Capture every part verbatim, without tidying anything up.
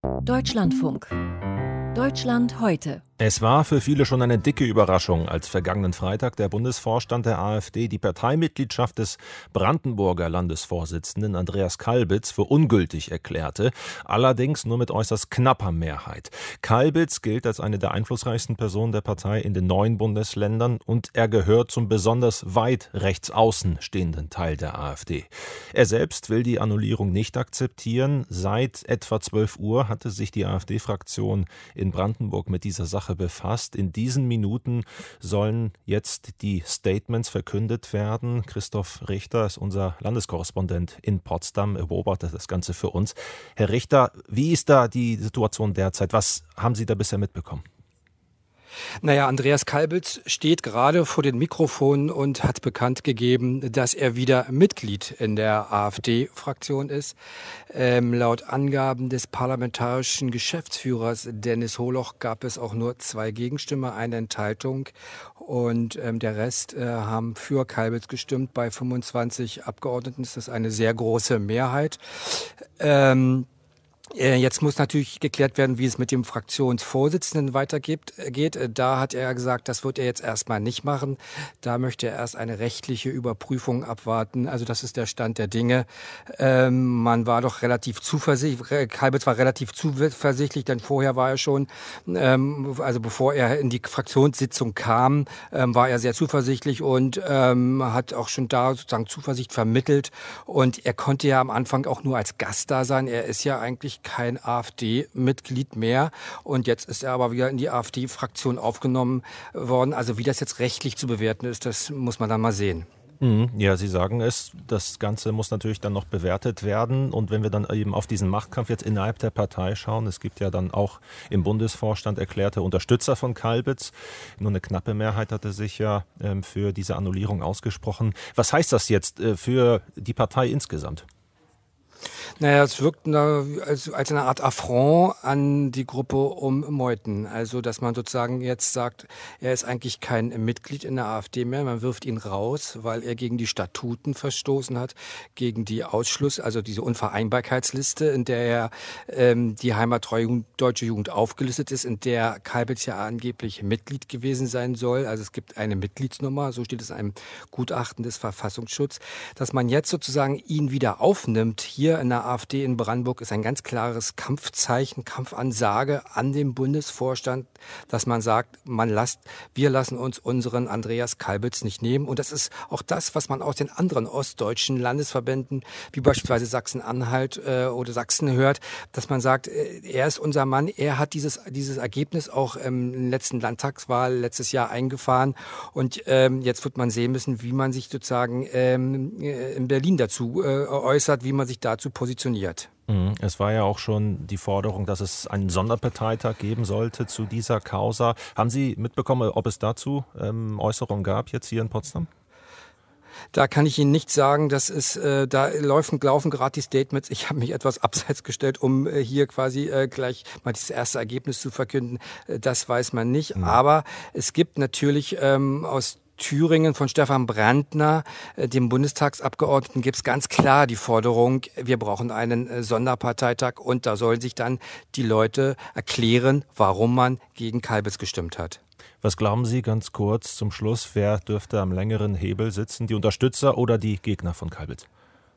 Deutschlandfunk. Deutschland heute. Es war für viele schon eine dicke Überraschung, als vergangenen Freitag der Bundesvorstand der AfD die Parteimitgliedschaft des Brandenburger Landesvorsitzenden Andreas Kalbitz für ungültig erklärte, allerdings nur mit äußerst knapper Mehrheit. Kalbitz gilt als eine der einflussreichsten Personen der Partei in den neuen Bundesländern und er gehört zum besonders weit rechtsaußen stehenden Teil der AfD. Er selbst will die Annullierung nicht akzeptieren. Seit etwa zwölf Uhr hatte sich die AfD-Fraktion in Brandenburg mit dieser Sache befasst. In diesen Minuten sollen jetzt die Statements verkündet werden. Christoph Richter ist unser Landeskorrespondent in Potsdam. Er beobachtet das Ganze für uns. Herr Richter, wie ist da die Situation derzeit? Was haben Sie da bisher mitbekommen? Naja, Andreas Kalbitz steht gerade vor den Mikrofonen und hat bekannt gegeben, dass er wieder Mitglied in der AfD-Fraktion ist. Ähm, laut Angaben des parlamentarischen Geschäftsführers Dennis Holoch gab es auch nur zwei Gegenstimmen, eine Enthaltung und ähm, der Rest äh, haben für Kalbitz gestimmt. Bei fünfundzwanzig Abgeordneten ist das eine sehr große Mehrheit. Ähm, Jetzt muss natürlich geklärt werden, wie es mit dem Fraktionsvorsitzenden weitergeht. Da hat er gesagt, das wird er jetzt erstmal nicht machen. Da möchte er erst eine rechtliche Überprüfung abwarten. Also das ist der Stand der Dinge. Ähm, man war doch relativ zuversichtlich, Kalbitz war relativ zuversichtlich, denn vorher war er schon, ähm, also bevor er in die Fraktionssitzung kam, ähm, war er sehr zuversichtlich und ähm, hat auch schon da sozusagen Zuversicht vermittelt. Und er konnte ja am Anfang auch nur als Gast da sein. Er ist ja eigentlich kein AfD-Mitglied mehr und jetzt ist er aber wieder in die AfD-Fraktion aufgenommen worden. Also wie das jetzt rechtlich zu bewerten ist, das muss man dann mal sehen. Ja, Sie sagen es, das Ganze muss natürlich dann noch bewertet werden und wenn wir dann eben auf diesen Machtkampf jetzt innerhalb der Partei schauen, es gibt ja dann auch im Bundesvorstand erklärte Unterstützer von Kalbitz, nur eine knappe Mehrheit hatte sich ja ähm, für diese Annullierung ausgesprochen. Was heißt das jetzt äh, für die Partei insgesamt? Naja, es wirkt als, als eine Art Affront an die Gruppe um Meuthen. Also, dass man sozusagen jetzt sagt, er ist eigentlich kein Mitglied in der AfD mehr. Man wirft ihn raus, weil er gegen die Statuten verstoßen hat, gegen die Ausschluss, also diese Unvereinbarkeitsliste, in der er ähm, die heimattreue deutsche Jugend aufgelistet ist, in der Kalbitz ja angeblich Mitglied gewesen sein soll. Also es gibt eine Mitgliedsnummer, so steht es in einem Gutachten des Verfassungsschutzes. Dass man jetzt sozusagen ihn wieder aufnimmt, hier in der AfD in Brandenburg, ist ein ganz klares Kampfzeichen, Kampfansage an den Bundesvorstand, dass man sagt, man lasst, wir lassen uns unseren Andreas Kalbitz nicht nehmen. Und das ist auch das, was man aus den anderen ostdeutschen Landesverbänden, wie beispielsweise Sachsen-Anhalt äh, oder Sachsen hört, dass man sagt, äh, er ist unser Mann, er hat dieses, dieses Ergebnis auch ähm, in der letzten Landtagswahl letztes Jahr eingefahren. Und ähm, jetzt wird man sehen müssen, wie man sich sozusagen ähm, in Berlin dazu äh, äußert, wie man sich dazu positioniert. Es war ja auch schon die Forderung, dass es einen Sonderparteitag geben sollte zu dieser Causa. Haben Sie mitbekommen, ob es dazu ähm, Äußerungen gab jetzt hier in Potsdam? Da kann ich Ihnen nicht sagen, dass es, äh, da laufen, laufen gerade die Statements. Ich habe mich etwas abseits gestellt, um äh, hier quasi äh, gleich mal das erste Ergebnis zu verkünden. Äh, das weiß man nicht. Mhm. Aber es gibt natürlich ähm, aus Thüringen von Stefan Brandner, dem Bundestagsabgeordneten, gibt es ganz klar die Forderung, wir brauchen einen Sonderparteitag und da sollen sich dann die Leute erklären, warum man gegen Kalbitz gestimmt hat. Was glauben Sie ganz kurz zum Schluss, wer dürfte am längeren Hebel sitzen, die Unterstützer oder die Gegner von Kalbitz?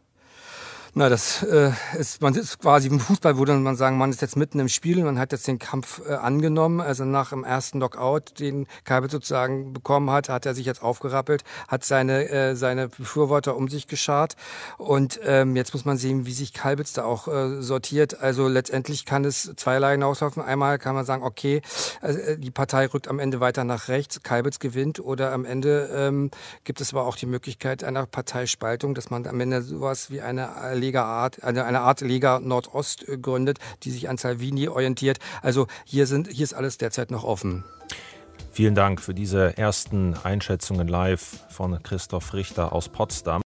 Na, das äh, ist, man ist quasi im Fußball, würde man sagen, man ist jetzt mitten im Spiel und man hat jetzt den Kampf äh, angenommen. Also nach dem ersten Knockout, den Kalbitz sozusagen bekommen hat, hat er sich jetzt aufgerappelt, hat seine äh, seine Befürworter um sich geschart und ähm, jetzt muss man sehen, wie sich Kalbitz da auch äh, sortiert. Also letztendlich kann es zweierlei hinauslaufen. Einmal kann man sagen, okay, äh, die Partei rückt am Ende weiter nach rechts, Kalbitz gewinnt oder am Ende ähm, gibt es aber auch die Möglichkeit einer Parteispaltung, dass man am Ende sowas wie eine Lega-Art, eine, eine Art Lega Nordost gründet, die sich an Salvini orientiert. Also hier sind, hier ist alles derzeit noch offen. Vielen Dank für diese ersten Einschätzungen live von Christoph Richter aus Potsdam.